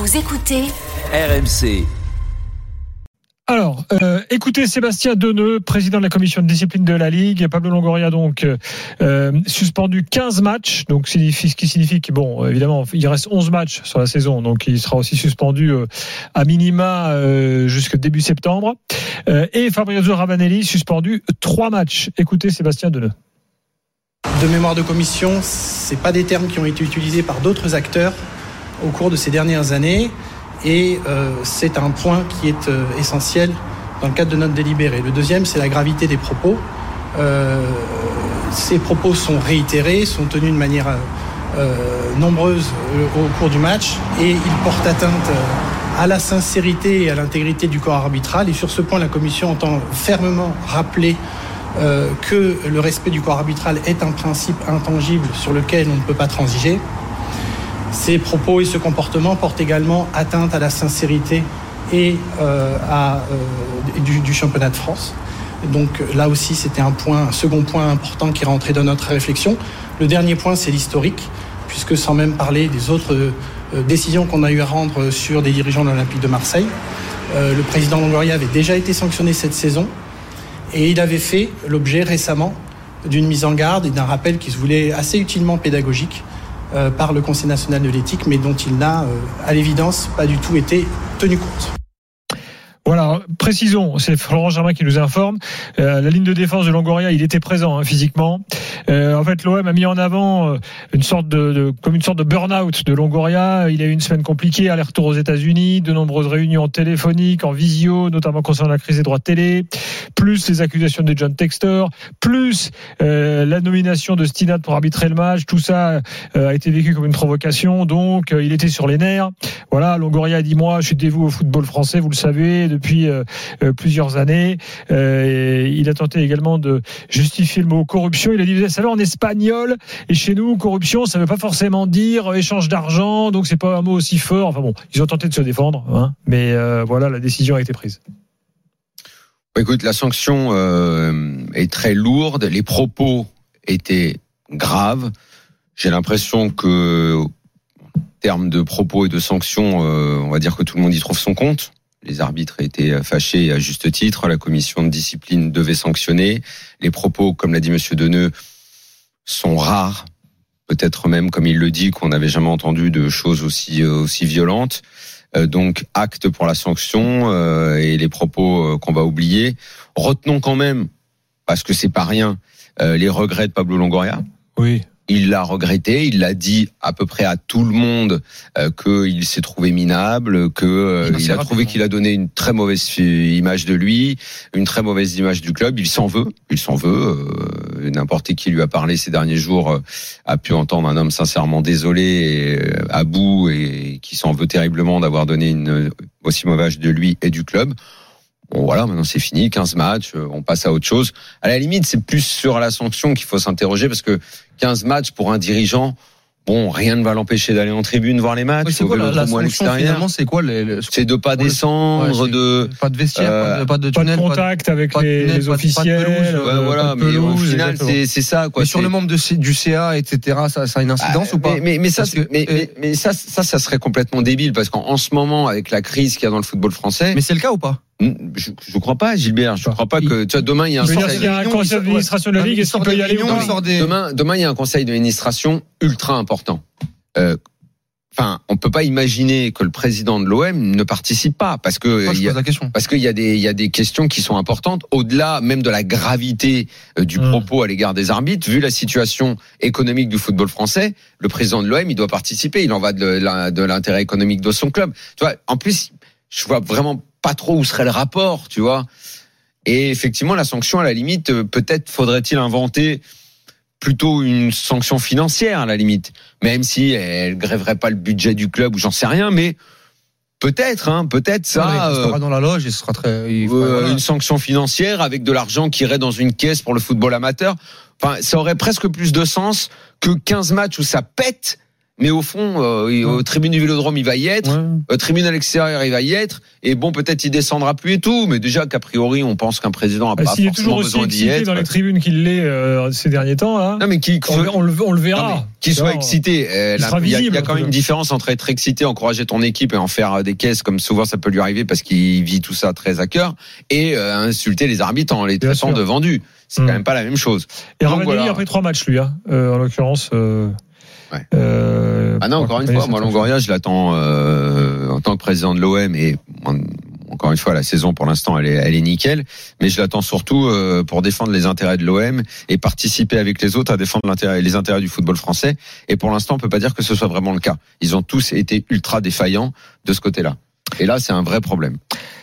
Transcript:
Vous écoutez RMC. Alors, écoutez Sébastien Deneux, président de la commission de discipline de la Ligue. Pablo Longoria, donc, suspendu 15 matchs. Donc, ce qui signifie que, bon, évidemment, il reste 11 matchs sur la saison. Donc, il sera aussi suspendu à minima jusqu'au début septembre. Et Fabrizio Ravanelli, suspendu 3 matchs. Écoutez Sébastien Deneux. De mémoire de commission, c'est pas des termes qui ont été utilisés par d'autres acteurs au cours de ces dernières années. Et c'est un point qui est essentiel dans le cadre de notre délibéré. Le deuxième, c'est la gravité des propos. Ces propos sont réitérés, sont tenus de manière nombreuse au cours du match et ils portent atteinte à la sincérité et à l'intégrité du corps arbitral. Et sur ce point, la Commission entend fermement rappeler que le respect du corps arbitral est un principe intangible sur lequel on ne peut pas transiger. Ces propos et ce comportement portent également atteinte à la sincérité et du championnat de France. Donc là aussi, c'était un second point important qui est rentré dans notre réflexion. Le dernier point, c'est l'historique, puisque sans même parler des autres décisions qu'on a eu à rendre sur des dirigeants de l'Olympique de Marseille, le président Longoria avait déjà été sanctionné cette saison et il avait fait l'objet récemment d'une mise en garde et d'un rappel qui se voulait assez utilement pédagogique par le Conseil national de l'éthique, mais dont il n'a, à l'évidence, pas du tout été tenu compte. Voilà, précisons, c'est Florent Germain qui nous informe. La ligne de défense de Longoria, il était présent physiquement. En fait, l'OM a mis en avant une sorte de burn-out de Longoria. Il a eu une semaine compliquée, aller-retour aux États-Unis, de nombreuses réunions téléphoniques, en visio, notamment concernant la crise des droits de télé, plus les accusations de John Textor, plus la nomination de Stinat pour arbitrer le match. Tout ça a été vécu comme une provocation. Donc, il était sur les nerfs. Voilà, Longoria a dit, moi, je suis dévoué au football français, vous le savez, depuis plusieurs années. Il a tenté également de justifier le mot corruption. Il a dit, vous savez, en espagnol et chez nous, corruption, ça ne veut pas forcément dire échange d'argent, donc c'est pas un mot aussi fort. Enfin bon, ils ont tenté de se défendre, mais voilà, la décision a été prise. Écoute, la sanction est très lourde. Les propos étaient graves. J'ai l'impression que, en termes de propos et de sanctions, on va dire que tout le monde y trouve son compte. Les arbitres étaient fâchés à juste titre. La commission de discipline devait sanctionner. Les propos, comme l'a dit Monsieur Deneux, sont rares. Peut-être même, comme il le dit, qu'on n'avait jamais entendu de choses aussi violentes. Donc, acte pour la sanction et les propos qu'on va oublier. Retenons quand même, parce que c'est pas rien, les regrets de Pablo Longoria. Oui. Il l'a regretté, il l'a dit à peu près à tout le monde qu'il s'est trouvé minable, il a trouvé qu'il a donné une très mauvaise image de lui, une très mauvaise image du club. Il s'en veut. N'importe qui lui a parlé ces derniers jours a pu entendre un homme sincèrement désolé et à bout et qui s'en veut terriblement d'avoir donné une aussi mauvaise image de lui et du club. Bon voilà, maintenant c'est fini, 15 matchs, on passe à autre chose. À la limite, c'est plus sur la sanction qu'il faut s'interroger parce que 15 matchs pour un dirigeant, bon, rien ne va l'empêcher d'aller en tribune voir les matchs. Oui, c'est quoi la sanction finalement, c'est quoi c'est de pas descendre, pas de vestiaire, pas de tunnel, pas de contact avec les officiels. Voilà, mais au final c'est ça quoi. Mais sur le membre du CA, etc., ça a une incidence ou pas? Mais ça serait complètement débile parce qu'en ce moment avec la crise qu'il y a dans le football français. Mais c'est le cas ou pas? Je crois pas, Gilbert. Je crois pas que tu vois, demain il y a un conseil d'administration de la Ligue. Est-ce qu'il peut y aller ou pas? Demain il y a un conseil d'administration ultra important. On peut pas imaginer que le président de l'OM ne participe pas parce que il y a des questions qui sont importantes au-delà même de la gravité du propos à l'égard des arbitres. Vu la situation économique du football français, le président de l'OM il doit participer. Il en va de l'intérêt économique de son club. Tu vois, en plus je vois vraiment pas trop où serait le rapport, tu vois. Et effectivement, la sanction, à la limite, peut-être faudrait-il inventer plutôt une sanction financière, à la limite. Même si elle grèverait pas le budget du club ou j'en sais rien, mais peut-être ça. Il sera dans la loge et ce sera une sanction financière avec de l'argent qui irait dans une caisse pour le football amateur. Enfin, ça aurait presque plus de sens que 15 matchs où ça pète, mais au fond, aux tribunes du Vélodrome, il va y être. Tribune à l'extérieur, il va y être. Et bon, peut-être il descendra plus et tout, mais déjà qu'a priori, on pense qu'un président a pas forcément besoin d'y être. S'il est toujours aussi excité dans les tribunes qu'il l'est ces derniers temps, là. Non, mais on le verra. Qu'il soit excité. Il y a quand même une différence entre être excité, encourager ton équipe et en faire des caisses, comme souvent ça peut lui arriver parce qu'il vit tout ça très à cœur, et insulter les arbitres en les traitant de vendus. C'est quand même pas la même chose. Et Ravanelli a pris 3 matchs, lui, en l'occurrence. Encore une fois, moi Longoria, je l'attends en tant que président de l'OM, et encore une fois, la saison pour l'instant elle est nickel, mais je l'attends surtout pour défendre les intérêts de l'OM et participer avec les autres à défendre les intérêts du football français. Et pour l'instant, on peut pas dire que ce soit vraiment le cas. Ils ont tous été ultra défaillants de ce côté-là. Et là, c'est un vrai problème.